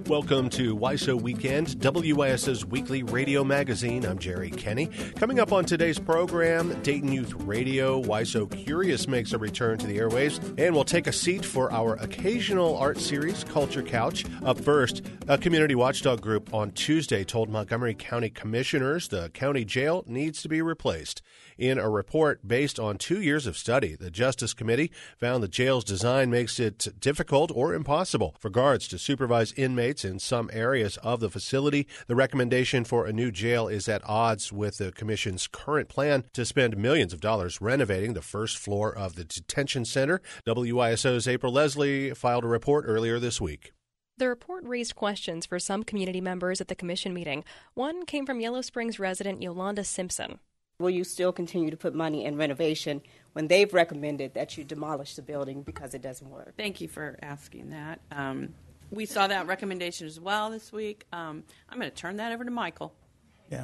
Welcome to WISO Weekend, WISO's weekly radio magazine. I'm Jerry Kenny. Coming up on today's program, Dayton Youth Radio, WISO Curious makes a return to the airwaves, and we'll take a seat for our occasional art series, Culture Couch. Up first, a community watchdog group on Tuesday told Montgomery County commissioners the county jail needs to be replaced. In a report based on 2 years of study, the Justice Committee found the jail's design makes it difficult or impossible for guards to supervise inmates in some areas of the facility. The recommendation for a new jail is at odds with the Commission's current plan to spend millions of dollars renovating the first floor of the detention center. WISO's April Leslie filed a report earlier this week. The report raised questions for some community members at the Commission meeting. One came from Yellow Springs resident Yolanda Simpson. Will you still continue to put money in renovation when they've recommended that you demolish the building because it doesn't work? Thank you for asking that. We saw that recommendation as well this week. I'm going to turn that over to Michael. Yeah.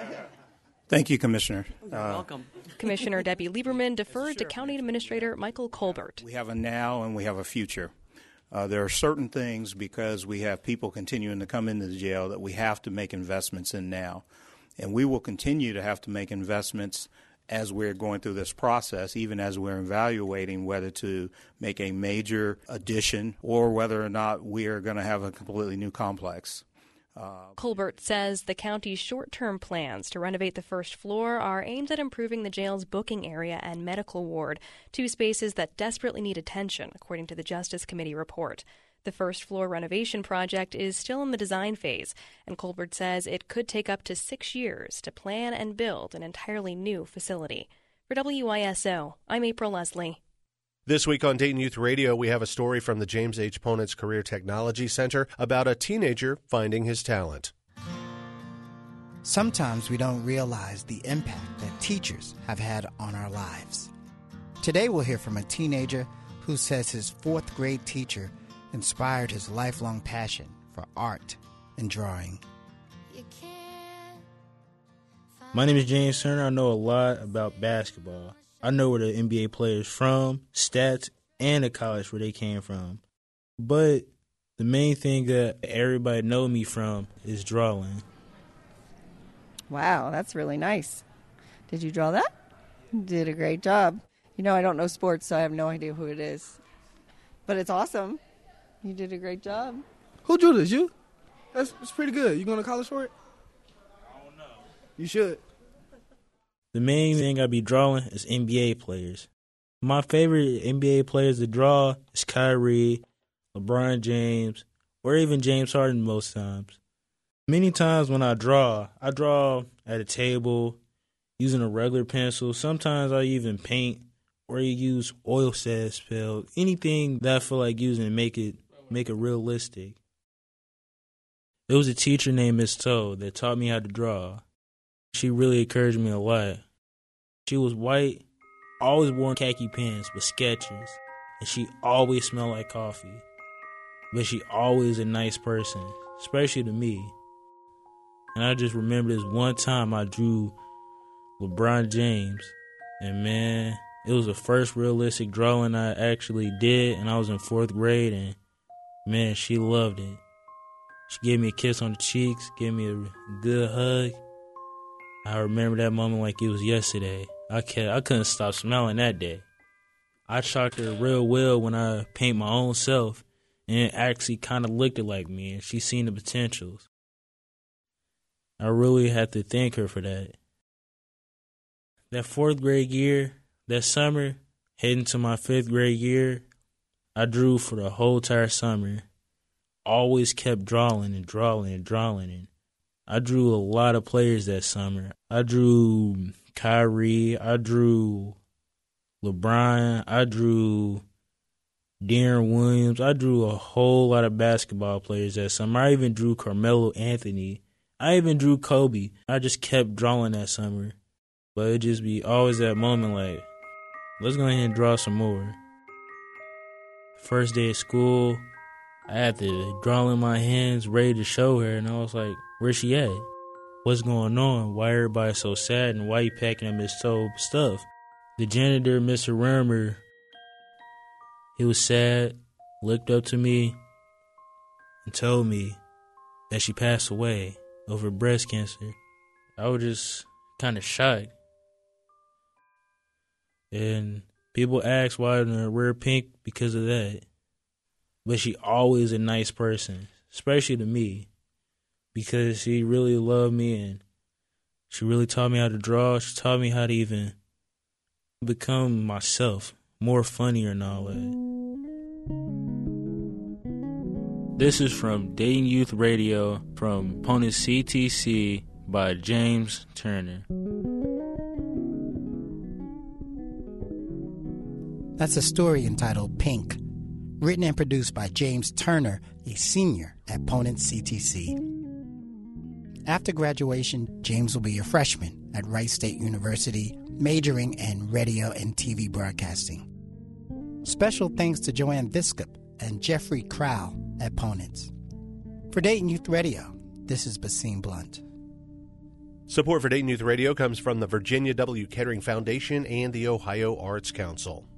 Thank you, Commissioner. You're welcome. Commissioner Debbie Lieberman deferred to County Administrator Michael Colbert. We have a now and we have a future. There are certain things, because we have people continuing to come into the jail, that we have to make investments in now. And we will continue to have to make investments as we're going through this process, even as we're evaluating whether to make a major addition or whether or not we are going to have a completely new complex. Colbert says the county's short-term plans to renovate the first floor are aimed at improving the jail's booking area and medical ward, two spaces that desperately need attention, according to the Justice Committee report. The first floor renovation project is still in the design phase, and Colbert says it could take up to 6 years to plan and build an entirely new facility. For WISO, I'm April Leslie. This week on Dayton Youth Radio, we have a story from the James H. Ponitz Career Technology Center about a teenager finding his talent. Sometimes we don't realize the impact that teachers have had on our lives. Today we'll hear from a teenager who says his fourth grade teacher inspired his lifelong passion for art and drawing. My name is James Turner. I know a lot about basketball. I know where the NBA players from, stats, and the college where they came from. But the main thing that everybody know me from is drawing. Wow, that's really nice. Did you draw that? You did a great job. You know, I don't know sports, so I have no idea who it is. But it's awesome. You did a great job. Who drew this? You? That's pretty good. You going to college for it? I don't know. You should. The main thing I be drawing is NBA players. My favorite NBA players to draw is Kyrie, LeBron James, or even James Harden most times. Many times when I draw at a table using a regular pencil. Sometimes I even paint or use oil pastel, anything that I feel like using to make it realistic. There was a teacher named Miss Toe that taught me how to draw. She really encouraged me a lot. She was white, always wore khaki pants with Skechers, and she always smelled like coffee. But she always a nice person, especially to me. And I just remember this one time I drew LeBron James, and man, it was the first realistic drawing I actually did, and I was in 4th grade, and man, she loved it. She gave me a kiss on the cheeks, gave me a good hug. I remember that moment like it was yesterday. I couldn't stop smiling that day. I chalked her real well when I paint my own self, and it actually kind of looked like me, and she seen the potentials. I really have to thank her for that. That 4th grade year, that summer, heading to my 5th grade year, I drew for the whole entire summer. Always kept drawing and drawing and drawing. And I drew a lot of players that summer. I drew Kyrie. I drew LeBron. I drew Deron Williams. I drew a whole lot of basketball players that summer. I even drew Carmelo Anthony. I even drew Kobe. I just kept drawing that summer. But it just be always that moment like, let's go ahead and draw some more. First day of school, I had to draw in my hands, ready to show her, and I was like, where's she at? What's going on? Why everybody so sad, and why you packing up Miss Toe stuff? The janitor, Mr. Römer, he was sad, looked up to me, and told me, that she passed away over breast cancer. I was just kind of shocked. And people ask why I wear pink because of that. But she always a nice person, especially to me, because she really loved me and she really taught me how to draw. She taught me how to even become myself, more funnier and all that. This is from Dayton Youth Radio from Opponents CTC by James Turner. That's a story entitled Pink, written and produced by James Turner, a senior at Opponents CTC. After graduation, James will be a freshman at Wright State University, majoring in radio and TV broadcasting. Special thanks to Joanne Viscup and Jeffrey Crowell at Opponents. For Dayton Youth Radio, this is Basim Blunt. Support for Dayton Youth Radio comes from the Virginia W. Kettering Foundation and the Ohio Arts Council.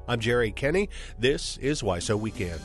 I'm Jerry Kenny. This is WISO Weekend.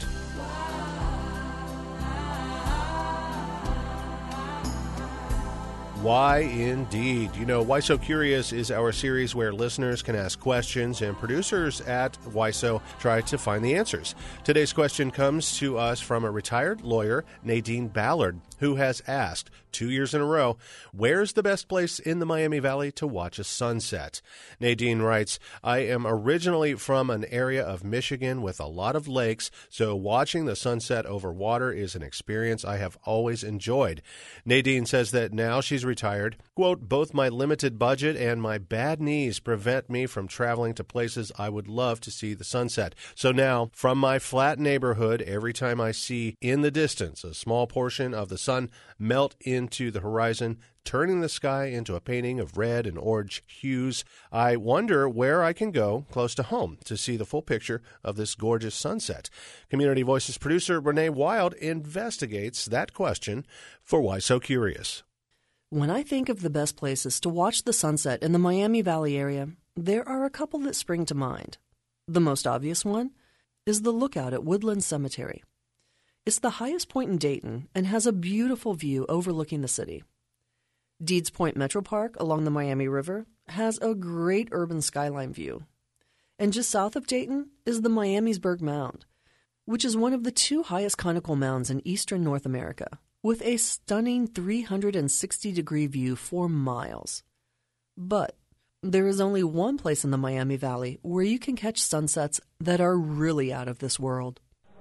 Why indeed? You know, WISO Curious is our series where listeners can ask questions and producers at WISO try to find the answers. Today's question comes to us from a retired lawyer, Nadine Ballard, who has asked 2 years in a row, where's the best place in the Miami Valley to watch a sunset? Nadine writes, I am originally from an area of Michigan with a lot of lakes, so watching the sunset over water is an experience I have always enjoyed. Nadine says that now she's retired. Quote, both my limited budget and my bad knees prevent me from traveling to places I would love to see the sunset. So now, from my flat neighborhood, every time I see in the distance a small portion of the sun melt into the horizon, turning the sky into a painting of red and orange hues, I wonder where I can go close to home to see the full picture of this gorgeous sunset. Community Voices producer Renee Wild investigates that question for WISO Curious. When I think of the best places to watch the sunset in the Miami Valley area, there are a couple that spring to mind. The most obvious one is the Lookout at Woodland Cemetery. It's the highest point in Dayton and has a beautiful view overlooking the city. Deeds Point Metro Park along the Miami River has a great urban skyline view. And just south of Dayton is the Miamisburg Mound, which is one of the 2 highest conical mounds in eastern North America, with a stunning 360-degree view for miles. But there is only one place in the Miami Valley where you can catch sunsets that are really out of this world.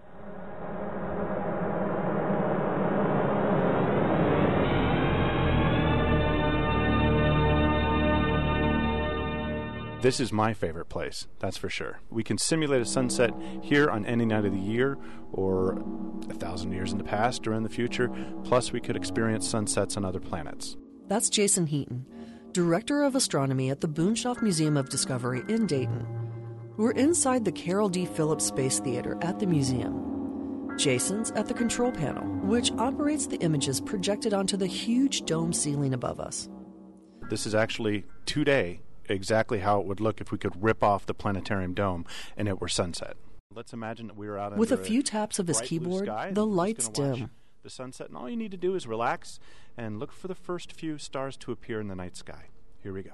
This is my favorite place, that's for sure. We can simulate a sunset here on any night of the year or 1,000 years in the past or in the future, plus we could experience sunsets on other planets. That's Jason Heaton, Director of Astronomy at the Boonshoff Museum of Discovery in Dayton. We're inside the Carroll D. Phillips Space Theater at the museum. Jason's at the control panel, which operates the images projected onto the huge dome ceiling above us. This is actually today exactly how it would look if we could rip off the planetarium dome and it were sunset. Let's imagine that we were out with a few taps of his keyboard, the lights dim. The sunset, and all you need to do is relax and look for the first few stars to appear in the night sky. Here we go.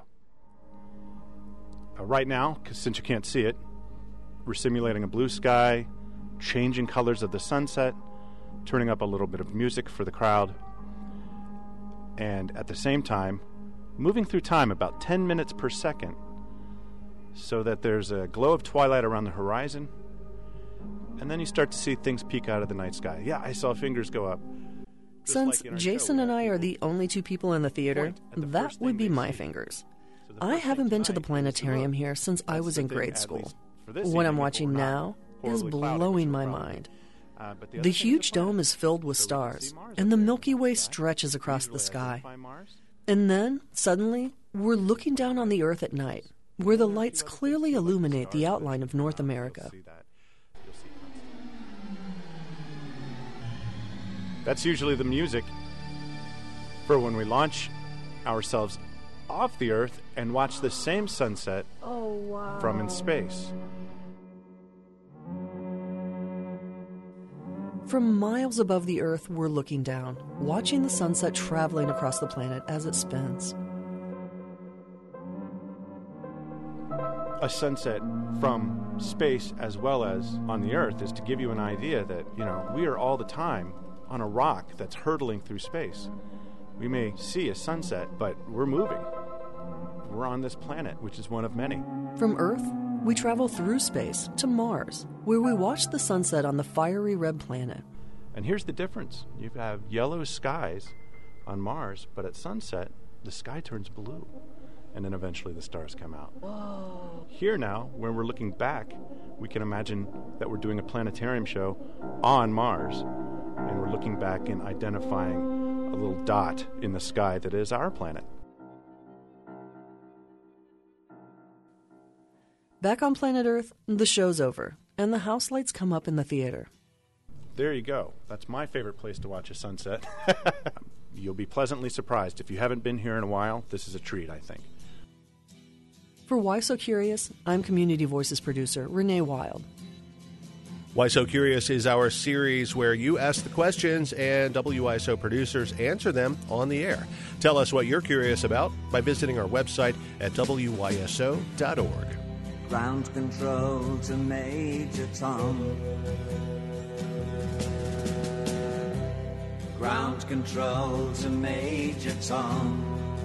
Right now, since you can't see it, we're simulating a blue sky, changing colors of the sunset, turning up a little bit of music for the crowd, and at the same time, moving through time about 10 minutes per second so that there's a glow of twilight around the horizon, and then you start to see things peek out of the night sky. Yeah, I saw fingers go up. Since Jason and I are the only 2 people in the theater, that would be my fingers. I haven't been to the planetarium here since I was in grade school. What I'm watching now is blowing my mind. The huge dome is filled with stars, and the Milky Way stretches across the sky. And then, suddenly, we're looking down on the Earth at night, where the lights clearly illuminate the outline of North America. That's usually the music for when we launch ourselves off the Earth and watch the same sunset from in space. From miles above the Earth, we're looking down, watching the sunset traveling across the planet as it spins. A sunset from space as well as on the Earth is to give you an idea that, we are all the time on a rock that's hurtling through space. We may see a sunset, but we're moving. We're on this planet, which is one of many. From Earth, we travel through space to Mars, where we watch the sunset on the fiery red planet. And here's the difference. You have yellow skies on Mars, but at sunset, the sky turns blue. And then eventually the stars come out. Whoa. Here now, when we're looking back, we can imagine that we're doing a planetarium show on Mars. And we're looking back and identifying a little dot in the sky that is our planet. Back on planet Earth, the show's over, and the house lights come up in the theater. There you go. That's my favorite place to watch a sunset. You'll be pleasantly surprised. If you haven't been here in a while, this is a treat, I think. For Why So Curious, I'm Community Voices producer Renee Wild. Why So Curious is our series where you ask the questions and WISO producers answer them on the air. Tell us what you're curious about by visiting our website at WYSO.org. Ground control to Major Tom. Ground control to Major Tom.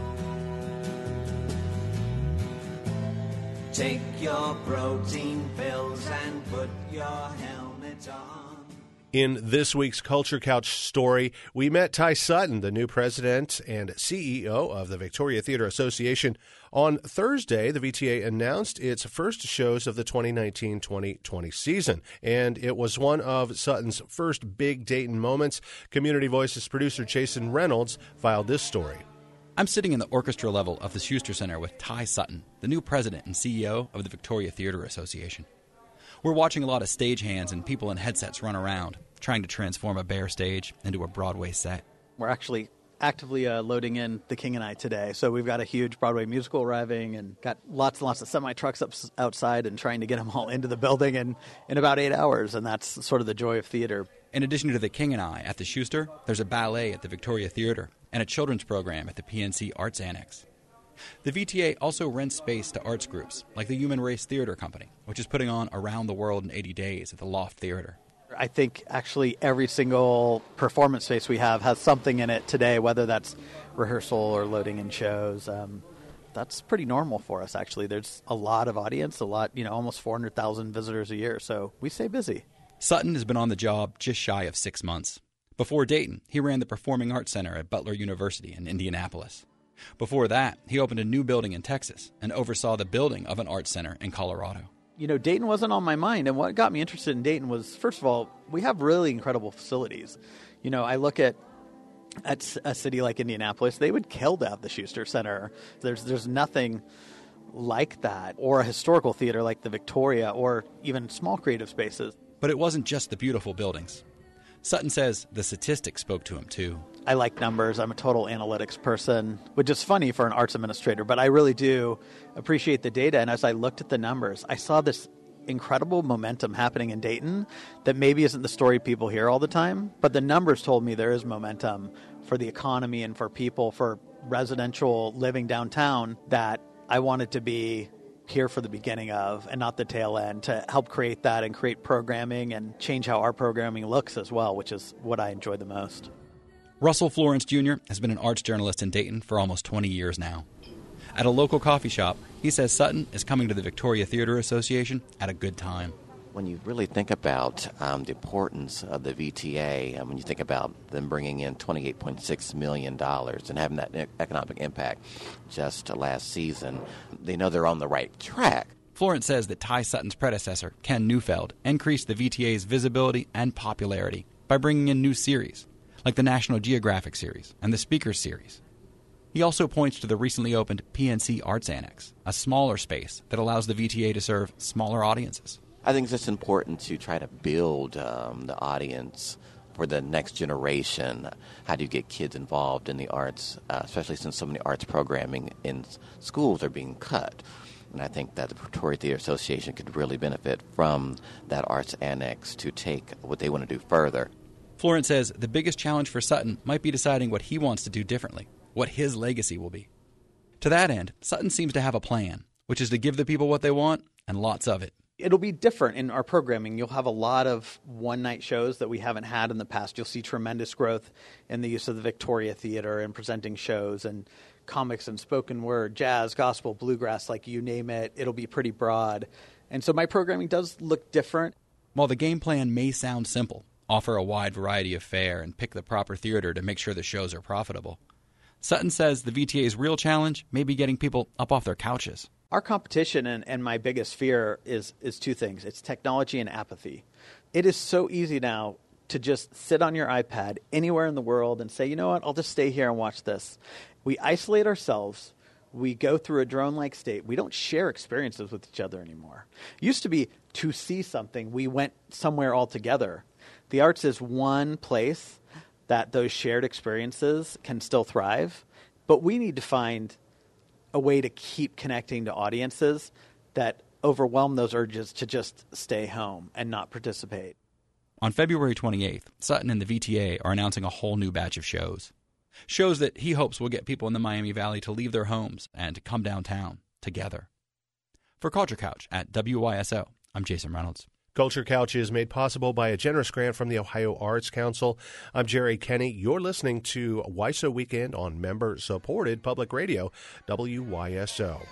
Take your protein pills and put your helmet on. In this week's Culture Couch story, we met Ty Sutton, the new president and CEO of the Victoria Theatre Association. On Thursday, the VTA announced its first shows of the 2019-2020 season, and it was one of Sutton's first big Dayton moments. Community Voices producer Jason Reynolds filed this story. I'm sitting in the orchestra level of the Schuster Center with Ty Sutton, the new president and CEO of the Victoria Theatre Association. We're watching a lot of stagehands and people in headsets run around, trying to transform a bare stage into a Broadway set. We're actually actively loading in The King and I today. So we've got a huge Broadway musical arriving and got lots and lots of semi-trucks outside and trying to get them all into the building in about 8 hours. And that's sort of the joy of theater. In addition to The King and I at the Schuster, there's a ballet at the Victoria Theatre and a children's program at the PNC Arts Annex. The VTA also rents space to arts groups like the Human Race Theatre Company, which is putting on Around the World in 80 Days at the Loft Theatre. I think actually every single performance space we have has something in it today, whether that's rehearsal or loading in shows. That's pretty normal for us, actually. There's a lot of audience, almost 400,000 visitors a year, so we stay busy. Sutton has been on the job just shy of 6 months. Before Dayton, he ran the Performing Arts Center at Butler University in Indianapolis. Before that, he opened a new building in Texas and oversaw the building of an arts center in Colorado. Dayton wasn't on my mind, and what got me interested in Dayton was, first of all, we have really incredible facilities. I look at a city like Indianapolis, they would kill to have the Schuster Center. There's nothing like that, or a historical theater like the Victoria, or even small creative spaces. But it wasn't just the beautiful buildings. Sutton says the statistics spoke to him, too. I like numbers. I'm a total analytics person, which is funny for an arts administrator, but I really do appreciate the data. And as I looked at the numbers, I saw this incredible momentum happening in Dayton that maybe isn't the story people hear all the time, but the numbers told me there is momentum for the economy and for people, for residential living downtown, that I wanted to be here for the beginning of and not the tail end, to help create that and create programming and change how our programming looks as well, which is what I enjoy the most. Russell Florence Jr. has been an arts journalist in Dayton for almost 20 years now. At a local coffee shop, he says Sutton is coming to the Victoria Theatre Association at a good time. When you really think about the importance of the VTA, and when you think about them bringing in $28.6 million and having that economic impact just last season, they know they're on the right track. Florence says that Ty Sutton's predecessor, Ken Neufeld, increased the VTA's visibility and popularity by bringing in new series, like the National Geographic series and the Speakers series. He also points to the recently opened PNC Arts Annex, a smaller space that allows the VTA to serve smaller audiences. I think it's just important to try to build the audience for the next generation. How do you get kids involved in the arts, especially since so many arts programming in schools are being cut? And I think that the Victoria Theatre Association could really benefit from that arts annex to take what they want to do further. Florence says the biggest challenge for Sutton might be deciding what he wants to do differently, what his legacy will be. To that end, Sutton seems to have a plan, which is to give the people what they want and lots of it. It'll be different in our programming. You'll have a lot of one-night shows that we haven't had in the past. You'll see tremendous growth in the use of the Victoria Theatre and presenting shows and comics and spoken word, jazz, gospel, bluegrass, like you name it. It'll be pretty broad. And so my programming does look different. While the game plan may sound simple, offer a wide variety of fare and pick the proper theater to make sure the shows are profitable, Sutton says the VTA's real challenge may be getting people up off their couches. Our competition and my biggest fear is two things. It's technology and apathy. It is so easy now to just sit on your iPad anywhere in the world and say, you know what, I'll just stay here and watch this. We isolate ourselves. We go through a drone-like state. We don't share experiences with each other anymore. It used to be to see something, we went somewhere all together. The arts is one place that those shared experiences can still thrive, but we need to find a way to keep connecting to audiences that overwhelm those urges to just stay home and not participate. On February 28th, Sutton and the VTA are announcing a whole new batch of shows. Shows that he hopes will get people in the Miami Valley to leave their homes and to come downtown together. For Culture Couch at WYSO, I'm Jason Reynolds. Culture Couch is made possible by a generous grant from the Ohio Arts Council. I'm Jerry Kenny. You're listening to WYSO Weekend on member-supported public radio, WYSO.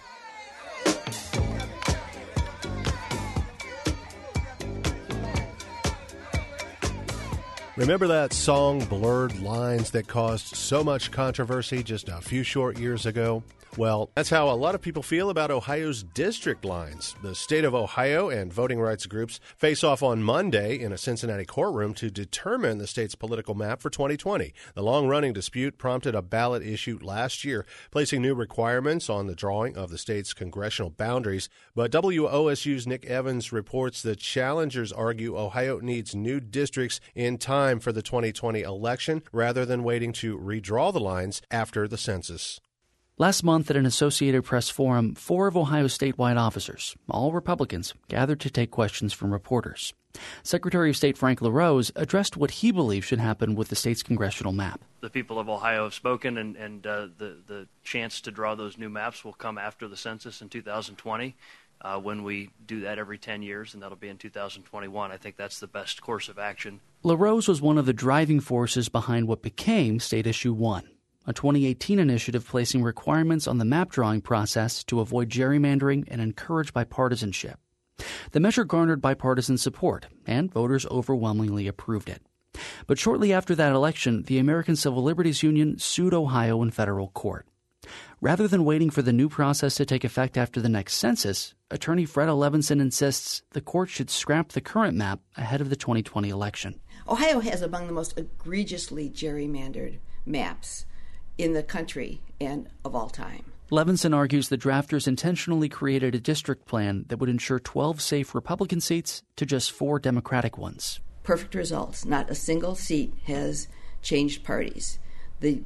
Remember that song, Blurred Lines, that caused so much controversy just a few short years ago? Well, that's how a lot of people feel about Ohio's district lines. The state of Ohio and voting rights groups face off on Monday in a Cincinnati courtroom to determine the state's political map for 2020. The long-running dispute prompted a ballot issued last year, placing new requirements on the drawing of the state's congressional boundaries. But WOSU's Nick Evans reports that challengers argue Ohio needs new districts in time for the 2020 election rather than waiting to redraw the lines after the census. Last month at an Associated Press forum, 4 of Ohio's statewide officers, all Republicans, gathered to take questions from reporters. Secretary of State Frank LaRose addressed what he believes should happen with the state's congressional map. The people of Ohio have spoken, and the chance to draw those new maps will come after the census in 2020, when we do that every 10 years, and that'll be in 2021. I think that's the best course of action. LaRose was one of the driving forces behind what became State Issue 1. A 2018 initiative placing requirements on the map drawing process to avoid gerrymandering and encourage bipartisanship. The measure garnered bipartisan support, and voters overwhelmingly approved it. But shortly after that election, the American Civil Liberties Union sued Ohio in federal court. Rather than waiting for the new process to take effect after the next census, attorney Fred Levinson insists the court should scrap the current map ahead of the 2020 election. Ohio has among the most egregiously gerrymandered maps in the country and of all time. Levinson argues the drafters intentionally created a district plan that would ensure 12 safe Republican seats to just 4 Democratic ones. Perfect results. Not a single seat has changed parties. The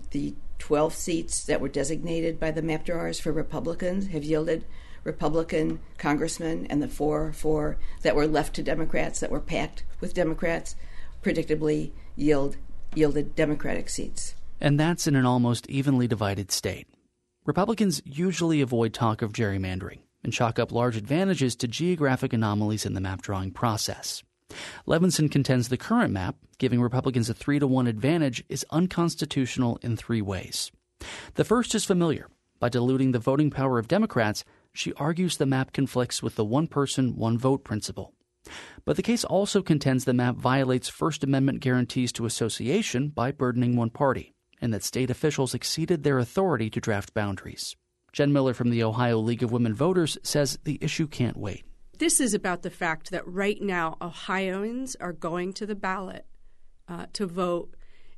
12 seats that were designated by the map drawers for Republicans have yielded Republican congressmen, and the 4 that were left to Democrats, that were packed with Democrats, predictably yielded Democratic seats. And that's in an almost evenly divided state. Republicans usually avoid talk of gerrymandering and chalk up large advantages to geographic anomalies in the map drawing process. Levinson contends the current map, giving Republicans a 3-to-1 advantage, is unconstitutional in 3 ways. The first is familiar. By diluting the voting power of Democrats, she argues the map conflicts with the one-person, one-vote principle. But the case also contends the map violates First Amendment guarantees to association by burdening one party, and that state officials exceeded their authority to draft boundaries. Jen Miller from the Ohio League of Women Voters says the issue can't wait. This is about the fact that right now Ohioans are going to the ballot to vote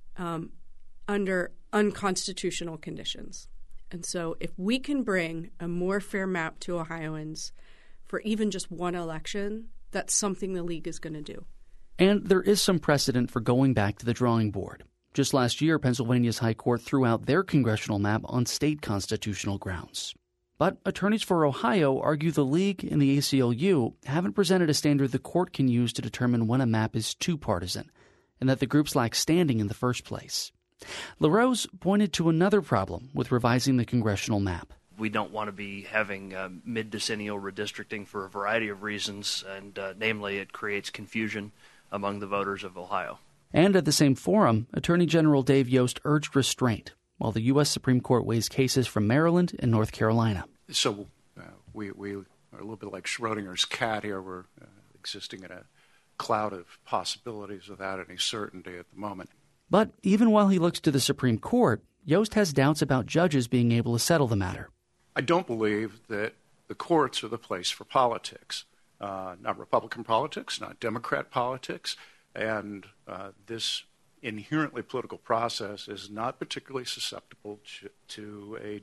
under unconstitutional conditions. And so if we can bring a more fair map to Ohioans for even just one election, that's something the league is going to do. And there is some precedent for going back to the drawing board. Just last year, Pennsylvania's High Court threw out their congressional map on state constitutional grounds. But attorneys for Ohio argue the league and the ACLU haven't presented a standard the court can use to determine when a map is too partisan, and that the groups lack standing in the first place. LaRose pointed to another problem with revising the congressional map. We don't want to be having mid-decennial redistricting for a variety of reasons, and namely it creates confusion among the voters of Ohio. And at the same forum, Attorney General Dave Yost urged restraint, while the U.S. Supreme Court weighs cases from Maryland and North Carolina. So we are a little bit like Schrodinger's cat here. We're existing in a cloud of possibilities without any certainty at the moment. But even while he looks to the Supreme Court, Yost has doubts about judges being able to settle the matter. I don't believe that the courts are the place for politics, not Republican politics, not Democrat politics. And this inherently political process is not particularly susceptible to a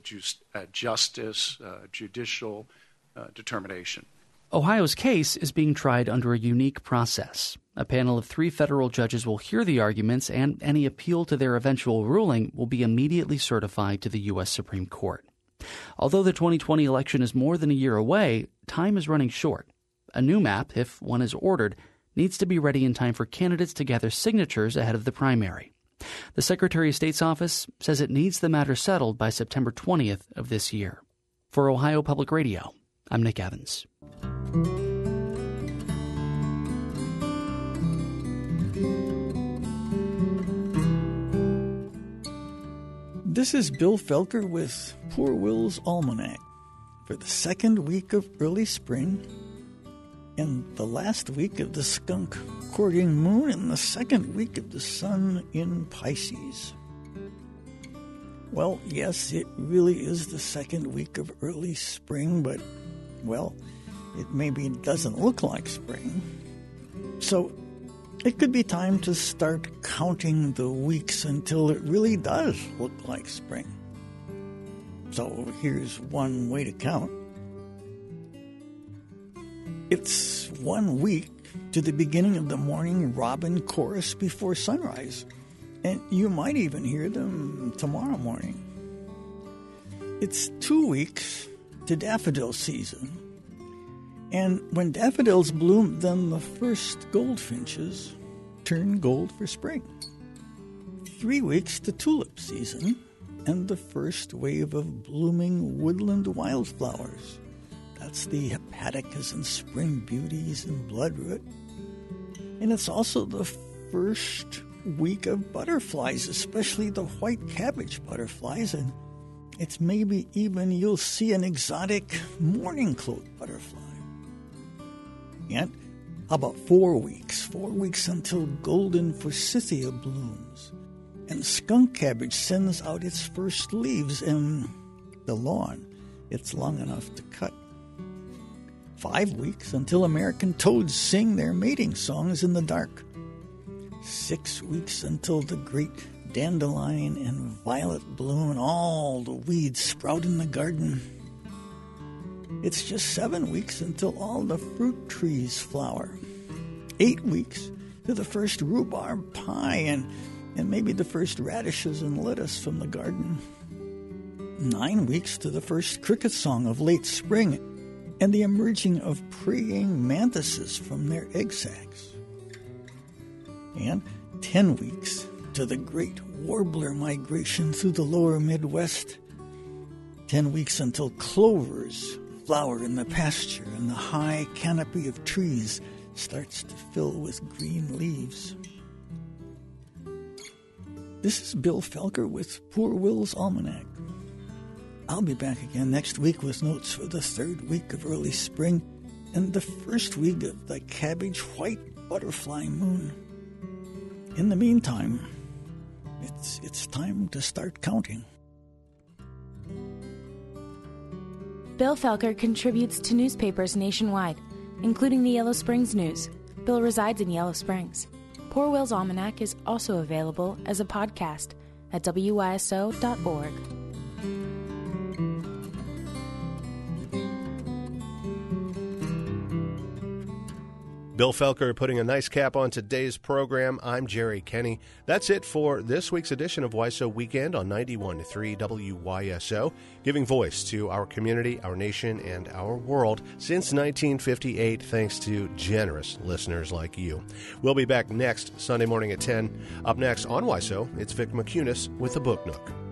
judicial determination. Ohio's case is being tried under a unique process. A panel of 3 federal judges will hear the arguments, and any appeal to their eventual ruling will be immediately certified to the U.S. Supreme Court. Although the 2020 election is more than a year away, time is running short. A new map, if one is ordered, needs to be ready in time for candidates to gather signatures ahead of the primary. The Secretary of State's office says it needs the matter settled by September 20th of this year. For Ohio Public Radio, I'm Nick Evans. This is Bill Felker with Poor Will's Almanac for the second week of early spring and the last week of the skunk courting moon and the second week of the sun in Pisces. Well, yes, it really is the second week of early spring, but, well, it maybe doesn't look like spring. So it could be time to start counting the weeks until it really does look like spring. So here's one way to count. It's 1 week to the beginning of the morning robin chorus before sunrise, and you might even hear them tomorrow morning. It's 2 weeks to daffodil season. And when daffodils bloom, then the first goldfinches turn gold for spring. 3 weeks to tulip season and the first wave of blooming woodland wildflowers. That's the hepaticas and spring beauties and bloodroot. And it's also the first week of butterflies, especially the white cabbage butterflies. And it's maybe even you'll see an exotic morning cloak butterfly. And how about 4 weeks? 4 weeks until golden forsythia blooms. And skunk cabbage sends out its first leaves, and the lawn, it's long enough to cut. 5 weeks until American toads sing their mating songs in the dark. 6 weeks until the great dandelion and violet bloom and all the weeds sprout in the garden. It's just 7 weeks until all the fruit trees flower. 8 weeks to the first rhubarb pie and maybe the first radishes and lettuce from the garden. 9 weeks to the first cricket song of late spring and the emerging of praying mantises from their egg sacs. And 10 weeks to the great warbler migration through the lower Midwest. 10 weeks until clovers flower in the pasture and the high canopy of trees starts to fill with green leaves. This is Bill Felker with Poor Will's Almanac. I'll be back again next week with notes for the third week of early spring and the first week of the cabbage white butterfly moon. In the meantime, it's time to start counting. Bill Felker contributes to newspapers nationwide, including the Yellow Springs News. Bill resides in Yellow Springs. Poor Will's Almanac is also available as a podcast at wyso.org. Bill Felker putting a nice cap on today's program. I'm Jerry Kenny. That's it for this week's edition of WISO Weekend on 91.3 WYSO, giving voice to our community, our nation, and our world since 1958, thanks to generous listeners like you. We'll be back next Sunday morning at 10. Up next on WISO, it's Vic McCunis with the Book Nook.